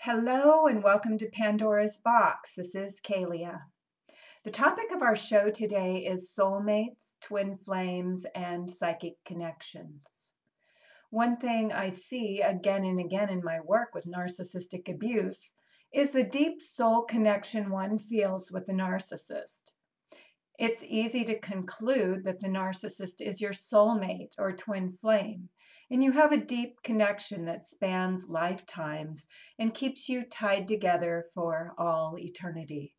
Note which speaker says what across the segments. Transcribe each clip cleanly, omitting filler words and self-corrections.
Speaker 1: Hello and welcome to Pandora's Box. This is Kalia. The topic of our show today is soulmates, twin flames, and psychic connections. One thing I see again and again in my work with narcissistic abuse is the deep soul connection one feels with the narcissist. It's easy to conclude that the narcissist is your soulmate or twin flame, and you have a deep connection that spans lifetimes and keeps you tied together for all eternity.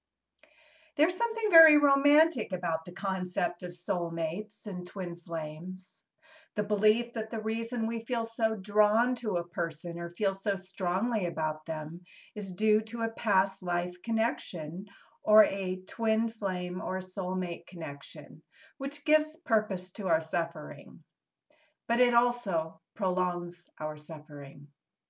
Speaker 1: There's something very romantic about the concept of soulmates and twin flames. The belief that the reason we feel so drawn to a person or feel so strongly about them is due to a past life connection or a twin flame or soulmate connection, which gives purpose to our suffering. But it also prolongs our suffering.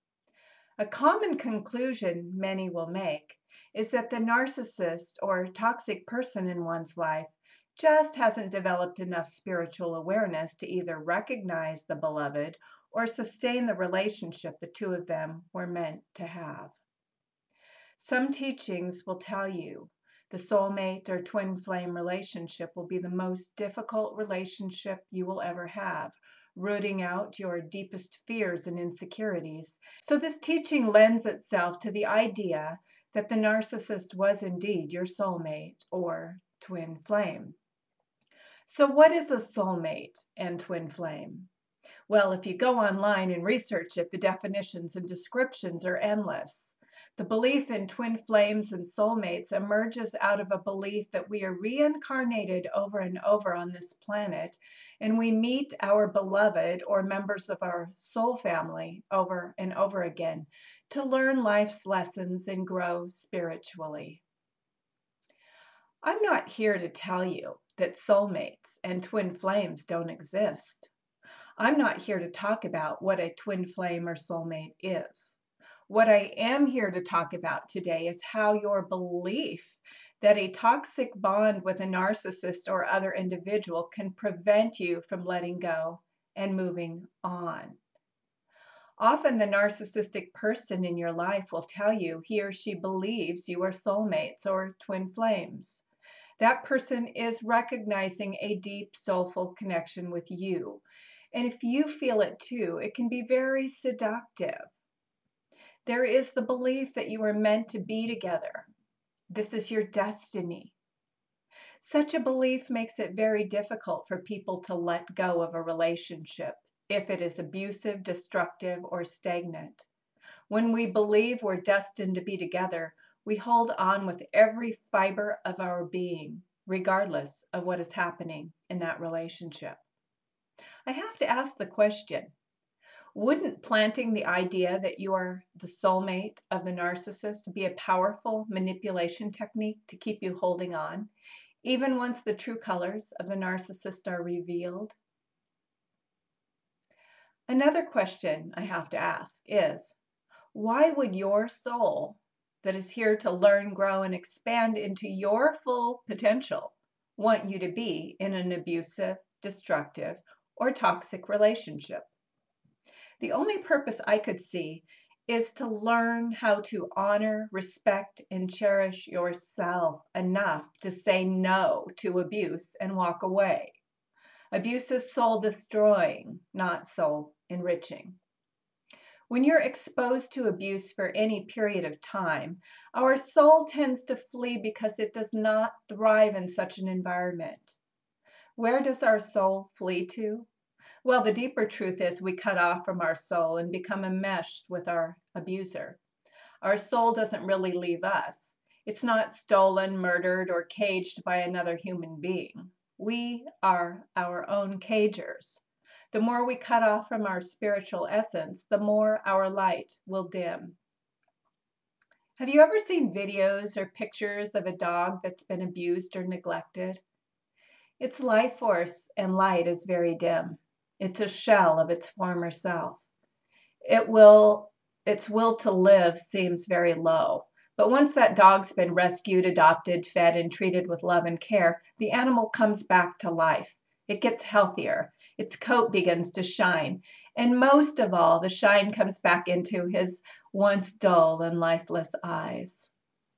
Speaker 1: A common conclusion many will make is that the narcissist or toxic person in one's life just hasn't developed enough spiritual awareness to either recognize the beloved or sustain the relationship the two of them were meant to have. Some teachings will tell you the soulmate or twin flame relationship will be the most difficult relationship you will ever have, rooting out your deepest fears and insecurities. So this teaching lends itself to the idea that the narcissist was indeed your soulmate or twin flame. So what is a soulmate and twin flame? Well, if you go online and research it, the definitions and descriptions are endless. The belief in twin flames and soulmates emerges out of a belief that we are reincarnated over and over on this planet, and we meet our beloved or members of our soul family over and over again to learn life's lessons and grow spiritually. I'm not here to tell you that soulmates and twin flames don't exist. I'm not here to talk about what a twin flame or soulmate is. What I am here to talk about today is how your belief that a toxic bond with a narcissist or other individual can prevent you from letting go and moving on. Often the narcissistic person in your life will tell you he or she believes you are soulmates or twin flames. That person is recognizing a deep soulful connection with you. And if you feel it too, it can be very seductive. There is the belief that you are meant to be together. This is your destiny. Such a belief makes it very difficult for people to let go of a relationship if it is abusive, destructive, or stagnant. When we believe we're destined to be together, we hold on with every fiber of our being, regardless of what is happening in that relationship. I have to ask the question, wouldn't planting the idea that you are the soulmate of the narcissist be a powerful manipulation technique to keep you holding on, even once the true colors of the narcissist are revealed? Another question I have to ask is, why would your soul that is here to learn, grow, and expand into your full potential want you to be in an abusive, destructive, or toxic relationship? The only purpose I could see is to learn how to honor, respect, and cherish yourself enough to say no to abuse and walk away. Abuse is soul destroying, not soul enriching. When you're exposed to abuse for any period of time, our soul tends to flee because it does not thrive in such an environment. Where does our soul flee to? Well, the deeper truth is we cut off from our soul and become enmeshed with our abuser. Our soul doesn't really leave us. It's not stolen, murdered, or caged by another human being. We are our own cagers. The more we cut off from our spiritual essence, the more our light will dim. Have you ever seen videos or pictures of a dog that's been abused or neglected? Its life force and light is very dim. It's a shell of its former self. Its will to live seems very low. But once that dog's been rescued, adopted, fed, and treated with love and care, the animal comes back to life. It gets healthier. Its coat begins to shine. And most of all, the shine comes back into his once dull and lifeless eyes.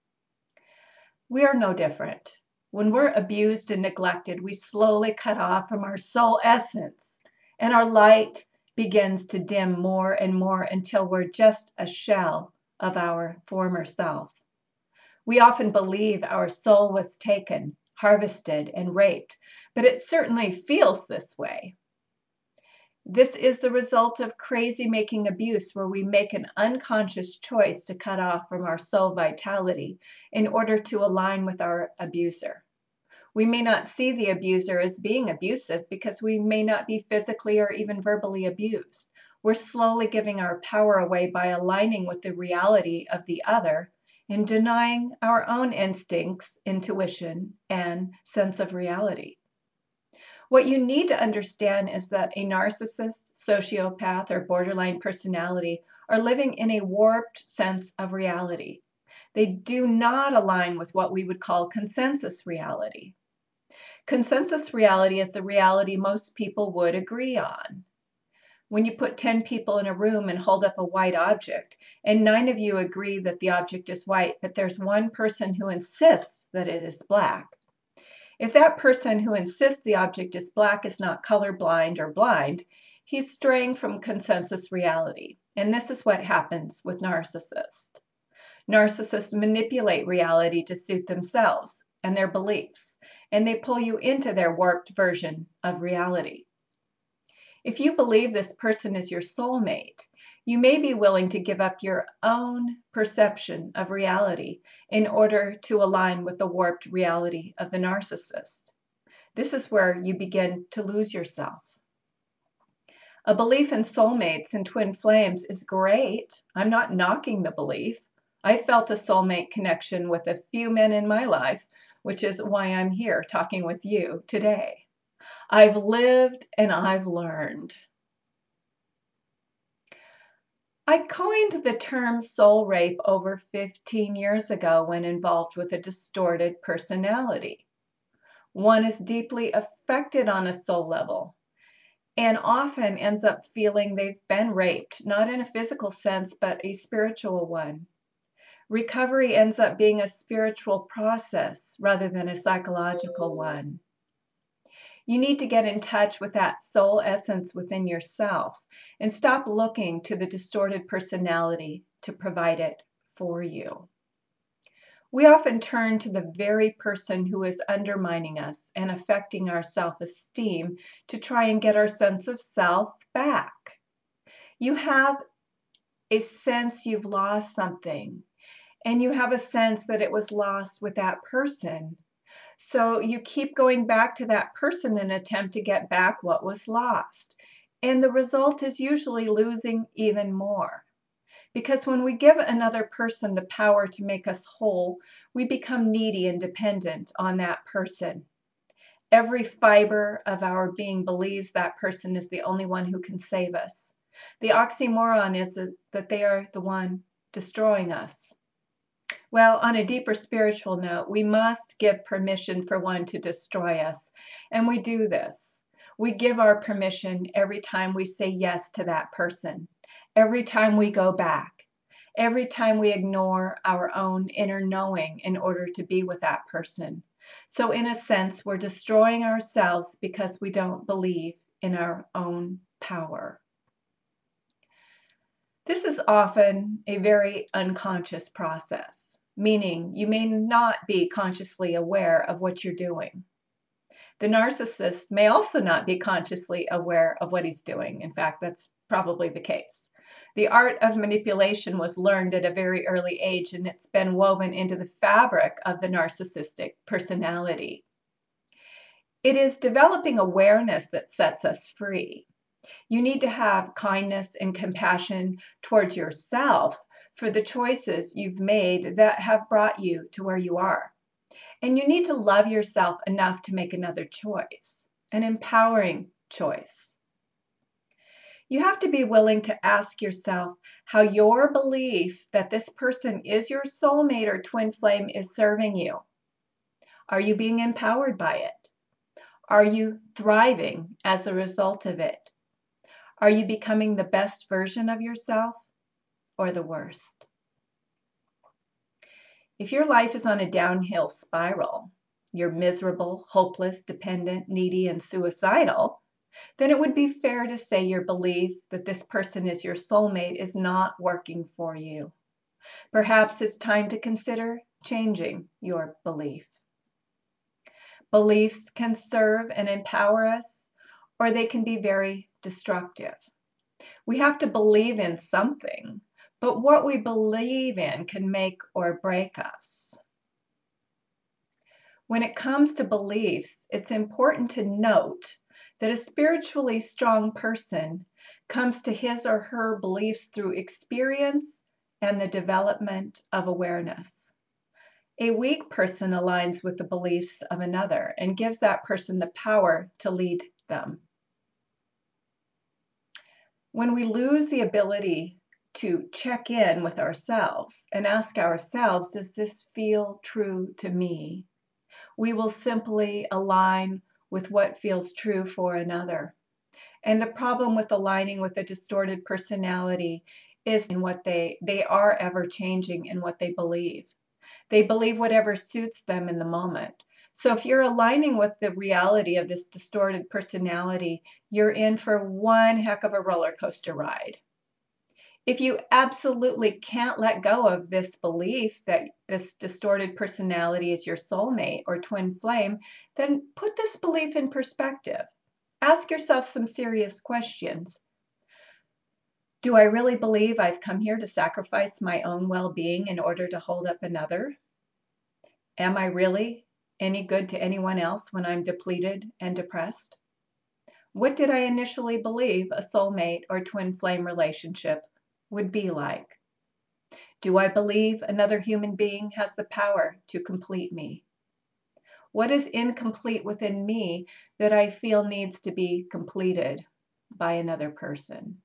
Speaker 1: We are no different. When we're abused and neglected, we slowly cut off from our soul essence, and our light begins to dim more and more until we're just a shell of our former self. We often believe our soul was taken, harvested, and raped, but it certainly feels this way. This is the result of crazy-making abuse, where we make an unconscious choice to cut off from our soul vitality in order to align with our abuser. We may not see the abuser as being abusive because we may not be physically or even verbally abused. We're slowly giving our power away by aligning with the reality of the other and denying our own instincts, intuition, and sense of reality. What you need to understand is that a narcissist, sociopath, or borderline personality are living in a warped sense of reality. They do not align with what we would call consensus reality. Consensus reality is the reality most people would agree on. When you put 10 people in a room and hold up a white object, and 9 of you agree that the object is white, but there's one person who insists that it is black. If that person who insists the object is black is not colorblind or blind, he's straying from consensus reality. And this is what happens with narcissists. Narcissists manipulate reality to suit themselves and their beliefs, and they pull you into their warped version of reality. If you believe this person is your soulmate, you may be willing to give up your own perception of reality in order to align with the warped reality of the narcissist. This is where you begin to lose yourself. A belief in soulmates and twin flames is great. I'm not knocking the belief. I felt a soulmate connection with a few men in my life, which is why I'm here talking with you today. I've lived and I've learned. I coined the term soul rape over 15 years ago when involved with a distorted personality. One is deeply affected on a soul level and often ends up feeling they've been raped, not in a physical sense, but a spiritual one. Recovery ends up being a spiritual process rather than a psychological one. You need to get in touch with that soul essence within yourself and stop looking to the distorted personality to provide it for you. We often turn to the very person who is undermining us and affecting our self-esteem to try and get our sense of self back. You have a sense you've lost something, and you have a sense that it was lost with that person. So you keep going back to that person in an attempt to get back what was lost. And the result is usually losing even more. Because when we give another person the power to make us whole, we become needy and dependent on that person. Every fiber of our being believes that person is the only one who can save us. The oxymoron is that they are the one destroying us. Well, on a deeper spiritual note, we must give permission for one to destroy us. And we do this. We give our permission every time we say yes to that person, every time we go back, every time we ignore our own inner knowing in order to be with that person. So in a sense, we're destroying ourselves because we don't believe in our own power. This is often a very unconscious process, meaning you may not be consciously aware of what you're doing. The narcissist may also not be consciously aware of what he's doing. In fact, that's probably the case. The art of manipulation was learned at a very early age, and it's been woven into the fabric of the narcissistic personality. It is developing awareness that sets us free. You need to have kindness and compassion towards yourself for the choices you've made that have brought you to where you are. And you need to love yourself enough to make another choice, an empowering choice. You have to be willing to ask yourself how your belief that this person is your soulmate or twin flame is serving you. Are you being empowered by it? Are you thriving as a result of it? Are you becoming the best version of yourself or the worst? If your life is on a downhill spiral, you're miserable, hopeless, dependent, needy, and suicidal, then it would be fair to say your belief that this person is your soulmate is not working for you. Perhaps it's time to consider changing your belief. Beliefs can serve and empower us, or they can be very destructive. We have to believe in something, but what we believe in can make or break us. When it comes to beliefs, it's important to note that a spiritually strong person comes to his or her beliefs through experience and the development of awareness. A weak person aligns with the beliefs of another and gives that person the power to lead them. When we lose the ability to check in with ourselves and ask ourselves, does this feel true to me? We will simply align with what feels true for another. And the problem with aligning with a distorted personality is in what they are ever changing in what they believe. They believe whatever suits them in the moment. So if you're aligning with the reality of this distorted personality, you're in for one heck of a roller coaster ride. If you absolutely can't let go of this belief that this distorted personality is your soulmate or twin flame, then put this belief in perspective. Ask yourself some serious questions. Do I really believe I've come here to sacrifice my own well-being in order to hold up another? Am I really any good to anyone else when I'm depleted and depressed? What did I initially believe a soulmate or twin flame relationship would be like? Do I believe another human being has the power to complete me? What is incomplete within me that I feel needs to be completed by another person?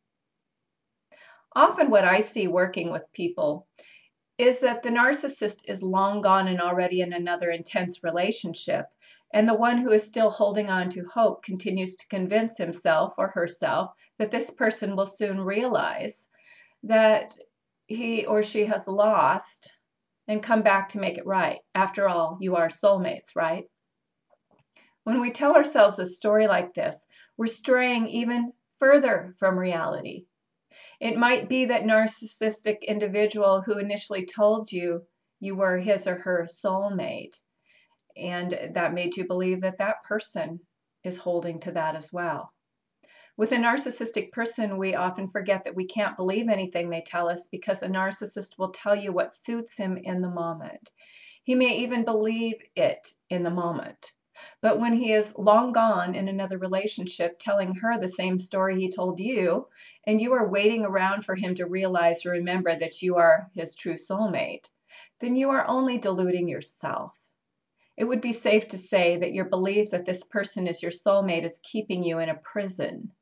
Speaker 1: Often what I see working with people is that the narcissist is long gone and already in another intense relationship, and the one who is still holding on to hope continues to convince himself or herself that this person will soon realize that he or she has lost and come back to make it right. After all, you are soulmates, right? When we tell ourselves a story like this, we're straying even further from reality. It might be that narcissistic individual who initially told you you were his or her soulmate, and that made you believe that that person is holding to that as well. With a narcissistic person, we often forget that we can't believe anything they tell us because a narcissist will tell you what suits him in the moment. He may even believe it in the moment. But when he is long gone in another relationship telling her the same story he told you, and you are waiting around for him to realize or remember that you are his true soulmate, then you are only deluding yourself. It would be safe to say that your belief that this person is your soulmate is keeping you in a prison.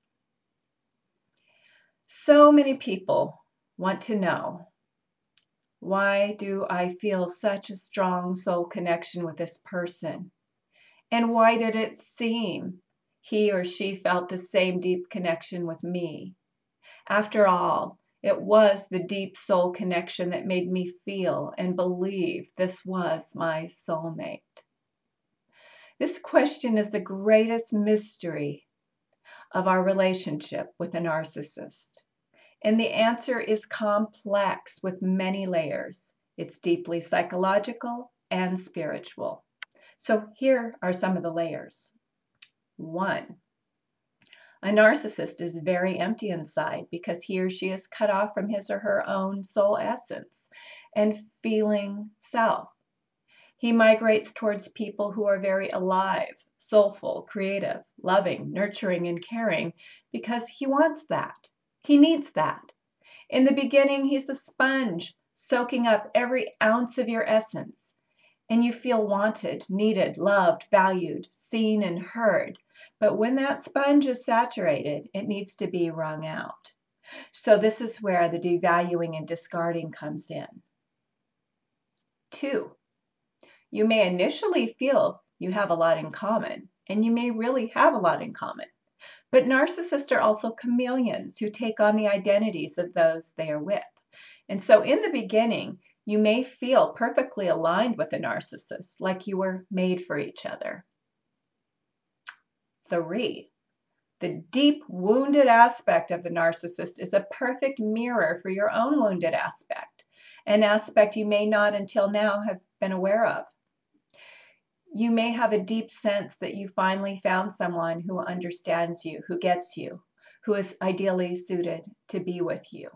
Speaker 1: So many people want to know, why do I feel such a strong soul connection with this person? And why did it seem he or she felt the same deep connection with me? After all, it was the deep soul connection that made me feel and believe this was my soulmate. This question is the greatest mystery of our relationship with a narcissist. And the answer is complex with many layers. It's deeply psychological and spiritual. So here are some of the layers. 1. A narcissist is very empty inside because he or she is cut off from his or her own soul essence and feeling self. He migrates towards people who are very alive, soulful, creative, loving, nurturing, and caring because he wants that. He needs that. In the beginning, he's a sponge, soaking up every ounce of your essence. And you feel wanted, needed, loved, valued, seen, and heard. But when that sponge is saturated, it needs to be wrung out. So this is where the devaluing and discarding comes in. 2, you may initially feel you have a lot in common, and you may really have a lot in common. But narcissists are also chameleons who take on the identities of those they are with. And so in the beginning, you may feel perfectly aligned with a narcissist, like you were made for each other. 3, the deep wounded aspect of the narcissist is a perfect mirror for your own wounded aspect, an aspect you may not until now have been aware of. You may have a deep sense that you finally found someone who understands you, who gets you, who is ideally suited to be with you.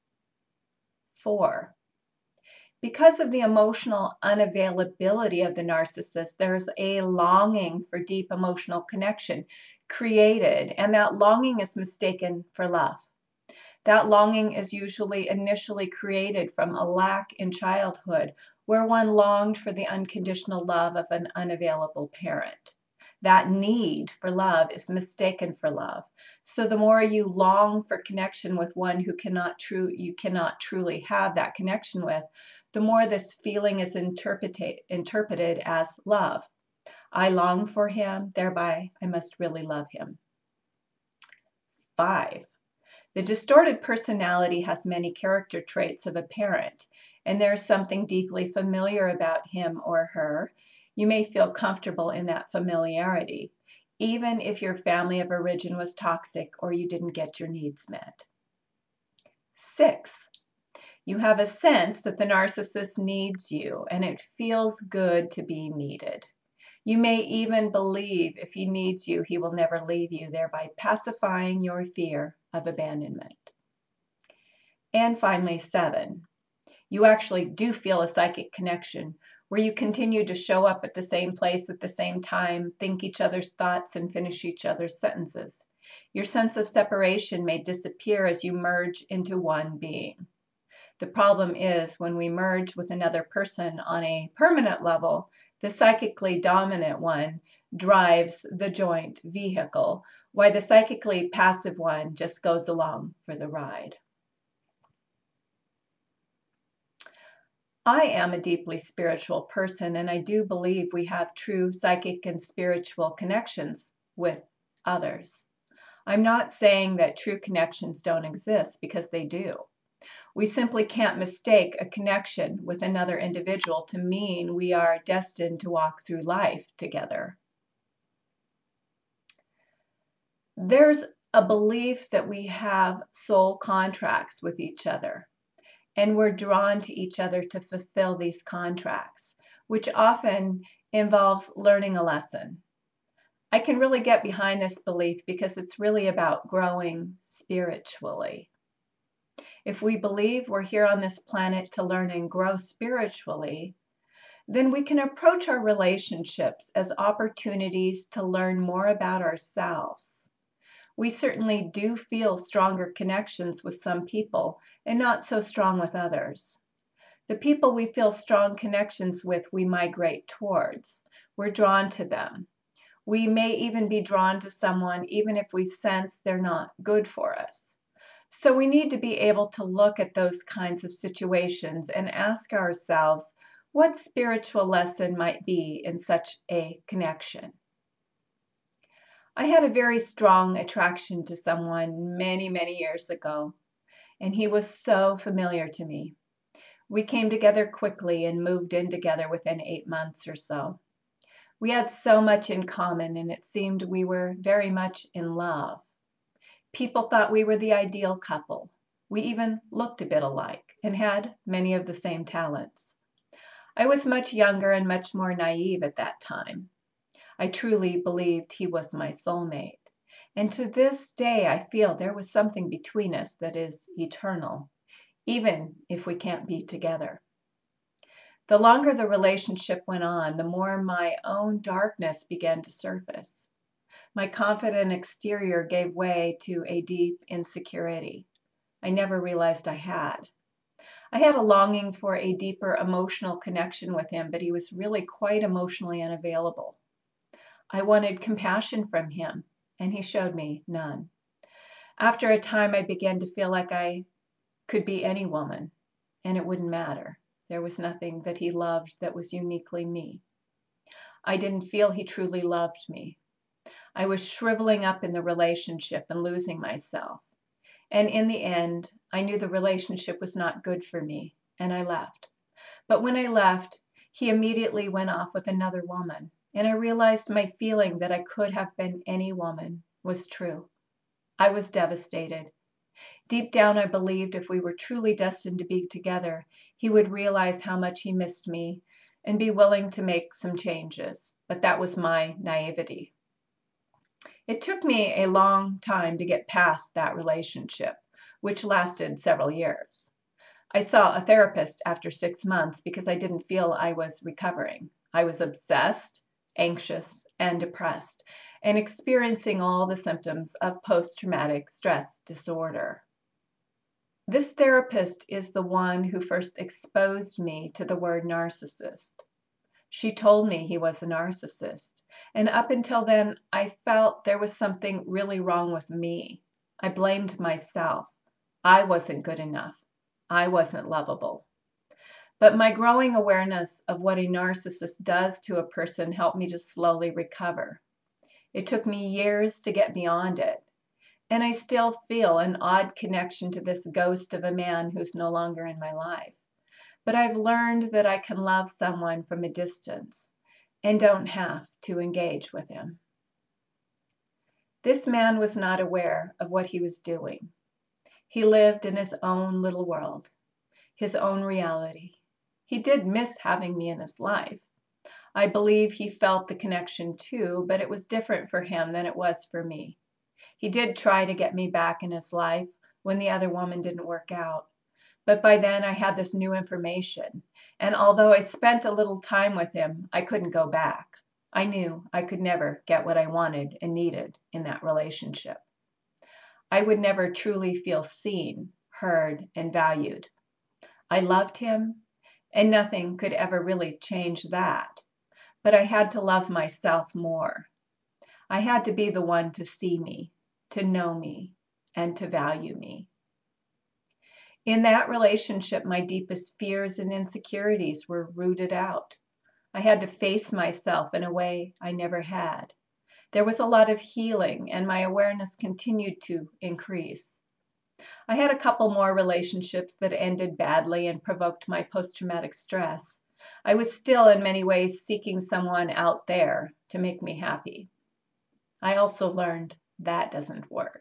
Speaker 1: 4, because of the emotional unavailability of the narcissist, there's a longing for deep emotional connection created, and that longing is mistaken for love. That longing is usually initially created from a lack in childhood, where one longed for the unconditional love of an unavailable parent. That need for love is mistaken for love. So the more you long for connection with one who you cannot truly have that connection with, the more this feeling is interpreted as love. I long for him, thereby I must really love him. 5, the distorted personality has many character traits of a parent, and there's something deeply familiar about him or her. You may feel comfortable in that familiarity, even if your family of origin was toxic or you didn't get your needs met. 6, you have a sense that the narcissist needs you, and it feels good to be needed. You may even believe if he needs you, he will never leave you, thereby pacifying your fear of abandonment. And finally, 7, you actually do feel a psychic connection where you continue to show up at the same place at the same time, think each other's thoughts, and finish each other's sentences. Your sense of separation may disappear as you merge into one being. The problem is when we merge with another person on a permanent level, the psychically dominant one drives the joint vehicle, while the psychically passive one just goes along for the ride. I am a deeply spiritual person, and I do believe we have true psychic and spiritual connections with others. I'm not saying that true connections don't exist, because they do. We simply can't mistake a connection with another individual to mean we are destined to walk through life together. There's a belief that we have soul contracts with each other, and we're drawn to each other to fulfill these contracts, which often involves learning a lesson. I can really get behind this belief because it's really about growing spiritually. If we believe we're here on this planet to learn and grow spiritually, then we can approach our relationships as opportunities to learn more about ourselves. We certainly do feel stronger connections with some people and not so strong with others. The people we feel strong connections with, we migrate towards. We're drawn to them. We may even be drawn to someone even if we sense they're not good for us. So we need to be able to look at those kinds of situations and ask ourselves what spiritual lesson might be in such a connection. I had a very strong attraction to someone many, many years ago, and he was so familiar to me. We came together quickly and moved in together within 8 months or so. We had so much in common, and it seemed we were very much in love. People thought we were the ideal couple. We even looked a bit alike and had many of the same talents. I was much younger and much more naive at that time. I truly believed he was my soulmate. And to this day, I feel there was something between us that is eternal, even if we can't be together. The longer the relationship went on, the more my own darkness began to surface. My confident exterior gave way to a deep insecurity I never realized I had. I had a longing for a deeper emotional connection with him, but he was really quite emotionally unavailable. I wanted compassion from him, and he showed me none. After a time, I began to feel like I could be any woman, and it wouldn't matter. There was nothing that he loved that was uniquely me. I didn't feel he truly loved me. I was shriveling up in the relationship and losing myself. And in the end, I knew the relationship was not good for me, and I left. But when I left, he immediately went off with another woman, and I realized my feeling that I could have been any woman was true. I was devastated. Deep down, I believed if we were truly destined to be together, he would realize how much he missed me and be willing to make some changes. But that was my naivety. It took me a long time to get past that relationship, which lasted several years. I saw a therapist after 6 months because I didn't feel I was recovering. I was obsessed, anxious, and depressed, and experiencing all the symptoms of post-traumatic stress disorder. This therapist is the one who first exposed me to the word narcissist. She told me he was a narcissist, and up until then, I felt there was something really wrong with me. I blamed myself. I wasn't good enough. I wasn't lovable. But my growing awareness of what a narcissist does to a person helped me to slowly recover. It took me years to get beyond it, and I still feel an odd connection to this ghost of a man who's no longer in my life. But I've learned that I can love someone from a distance and don't have to engage with him. This man was not aware of what he was doing. He lived in his own little world, his own reality. He did miss having me in his life. I believe he felt the connection too, but it was different for him than it was for me. He did try to get me back in his life when the other woman didn't work out. But by then I had this new information, and although I spent a little time with him, I couldn't go back. I knew I could never get what I wanted and needed in that relationship. I would never truly feel seen, heard, and valued. I loved him, and nothing could ever really change that. But I had to love myself more. I had to be the one to see me, to know me, and to value me. In that relationship, my deepest fears and insecurities were rooted out. I had to face myself in a way I never had. There was a lot of healing, and my awareness continued to increase. I had a couple more relationships that ended badly and provoked my post-traumatic stress. I was still in many ways seeking someone out there to make me happy. I also learned that doesn't work.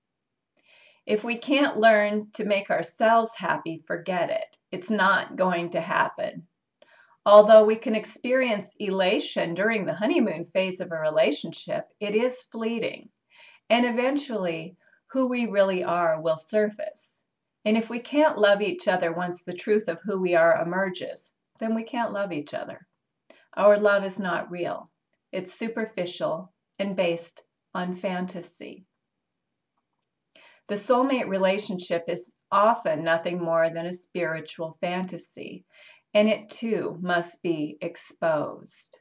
Speaker 1: If we can't learn to make ourselves happy, forget it. It's not going to happen. Although we can experience elation during the honeymoon phase of a relationship, it is fleeting. And eventually, who we really are will surface. And if we can't love each other once the truth of who we are emerges, then we can't love each other. Our love is not real. It's superficial and based on fantasy. The soulmate relationship is often nothing more than a spiritual fantasy, and it too must be exposed.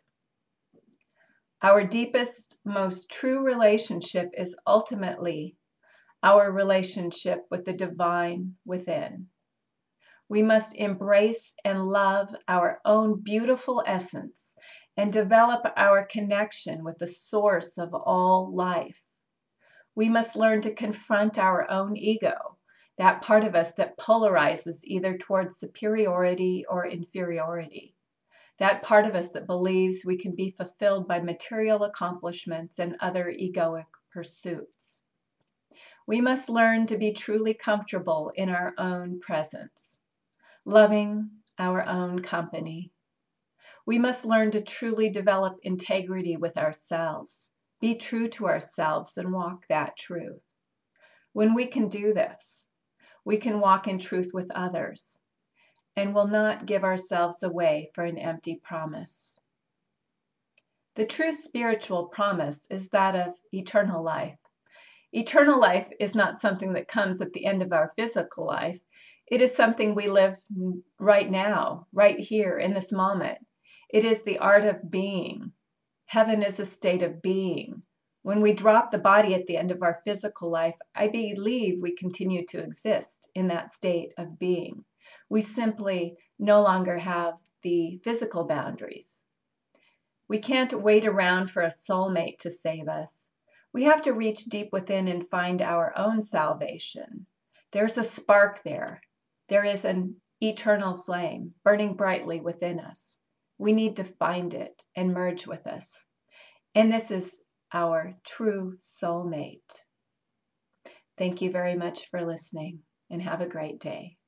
Speaker 1: Our deepest, most true relationship is ultimately our relationship with the divine within. We must embrace and love our own beautiful essence and develop our connection with the source of all life. We must learn to confront our own ego, that part of us that polarizes either towards superiority or inferiority, that part of us that believes we can be fulfilled by material accomplishments and other egoic pursuits. We must learn to be truly comfortable in our own presence, loving our own company. We must learn to truly develop integrity with ourselves, be true to ourselves, and walk that truth. When we can do this, we can walk in truth with others and will not give ourselves away for an empty promise. The true spiritual promise is that of eternal life. Eternal life is not something that comes at the end of our physical life. It is something we live right now, right here in this moment. It is the art of being. Heaven is a state of being. When we drop the body at the end of our physical life, I believe we continue to exist in that state of being. We simply no longer have the physical boundaries. We can't wait around for a soulmate to save us. We have to reach deep within and find our own salvation. There's a spark there. There is an eternal flame burning brightly within us. We need to find it and merge with us. And this is our true soulmate. Thank you very much for listening, and have a great day.